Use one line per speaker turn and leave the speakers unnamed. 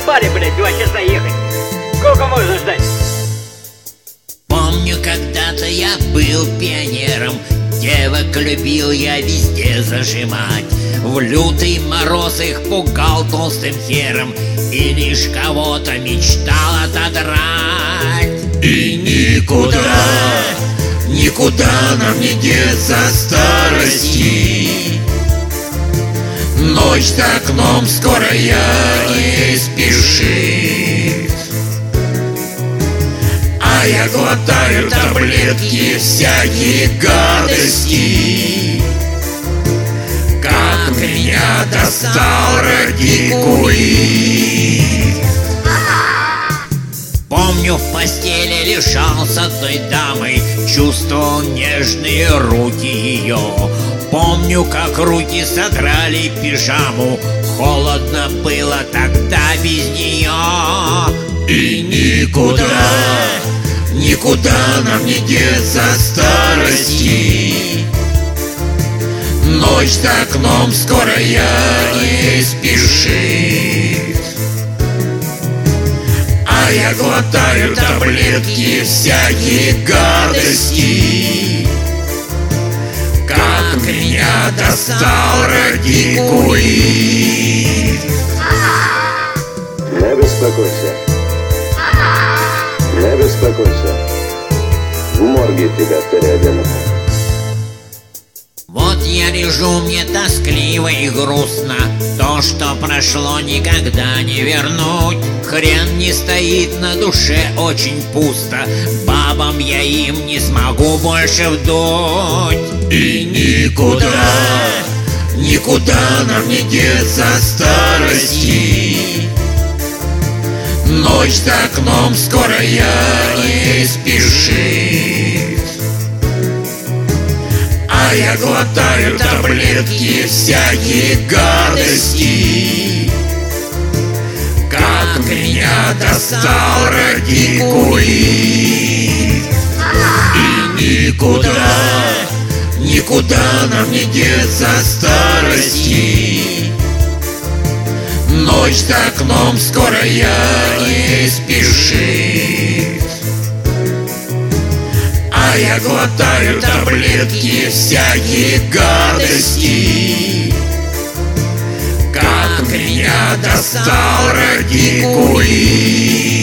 задолбали, блядь, 2 часа ехать. Сколько можно ждать?
Помню, когда-то я был пионером, девок любил я везде зажимать. В лютый мороз их пугал толстым хером и лишь кого-то мечтал отодрать.
И никуда нам не деться старости. Ночь за окном скорая не спешит, а я глотаю таблетки всякие гадости. Как меня достал радикулит.
Помню, в постели лишался той дамы, чувствовал нежные руки ее. Помню, как руки содрали пижаму, холодно было тогда без нее.
И никуда нам не деться старости. Ночь за окном скорая не спешит, а я глотаю таблетки всякие гадости. Как меня достал радикулит.
Не беспокойся. Не беспокойся. В морге тебя переоденут.
Вот я лежу, мне тоскливо и грустно. То, что прошло, никогда не вернуть. Хрен не стоит на душе, очень пусто. Бабам я им не смогу больше вдуть.
И никуда нам не деться старости. Ночь за окном скорая не спешит, а я глотаю таблетки всякие гадости. Как меня достал радикулит. И никуда нам не деться старости. Ночь за окном скорая не спешит, а я глотаю таблетки всякие гадости. Как меня достал радикулит.